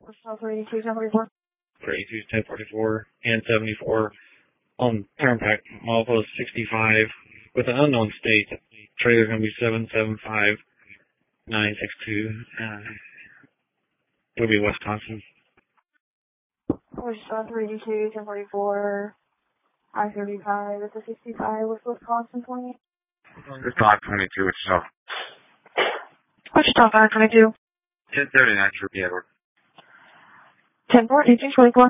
Wichita 382, 1044. 382, 1044, and 74 on Turnpike, milepost 65 with an unknown state. Trailer's going to be 775962. It'll be Wisconsin. Wichita 382, 1044. I-35 with the 65 with Wisconsin 20. It's 522, Wichita. Wichita 522. 1039, Troopy Edward. 10-4, 1824.